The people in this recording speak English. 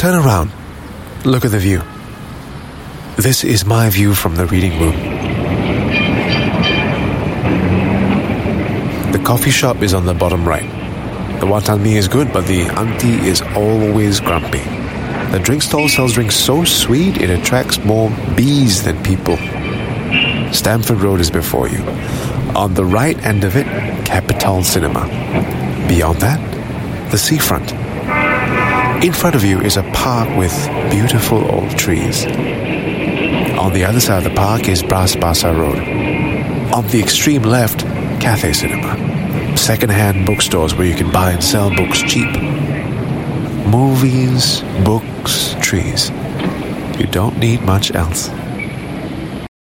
Turn around. Look at the view. This is my view from the reading room. The coffee shop is on the bottom right. The wanton mee is good, but the auntie is always grumpy. The drink stall sells drinks so sweet it attracts more bees than people. Stamford Road is before you. On the right end of it, Capital Cinema. Beyond that, the seafront. In front of you is a park with beautiful old trees. On the other side of the park is Bras Basah Road. On the extreme left, Cathay Cinema. Second-hand bookstores where you can buy and sell books cheap. Movies, books, trees. You don't need much else.